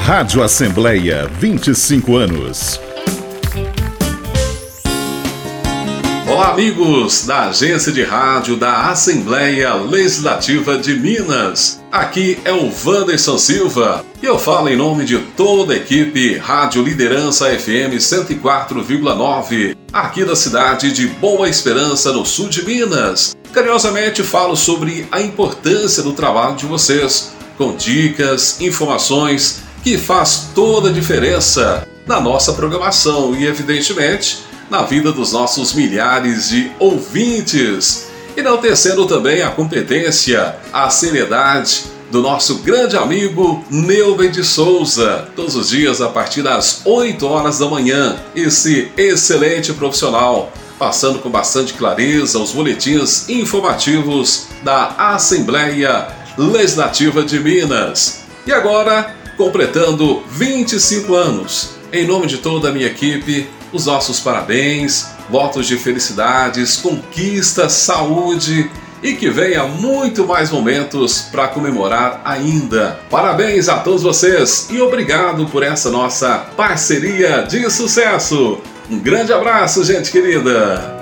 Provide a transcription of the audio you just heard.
Rádio Assembleia, 25 anos. Olá, amigos da Agência de Rádio da Assembleia Legislativa de Minas. Aqui é o Wanderson Silva e eu falo em nome de toda a equipe Rádio Liderança FM 104,9, aqui da cidade de Boa Esperança, no sul de Minas. Carinhosamente falo sobre a importância do trabalho de vocês, com dicas, informações que faz toda a diferença na nossa programação e, evidentemente, na vida dos nossos milhares de ouvintes. Enaltecendo também a competência, a seriedade do nosso grande amigo Neuber de Souza, todos os dias a partir das 8 horas da manhã. Esse excelente profissional, passando com bastante clareza os boletins informativos da Assembleia Legislativa de Minas. E agora, completando 25 anos, em nome de toda a minha equipe, os nossos parabéns, votos de felicidades, conquistas, saúde e que venha muito mais momentos para comemorar ainda. Parabéns a todos vocês e obrigado por essa nossa parceria de sucesso. Um grande abraço, gente querida!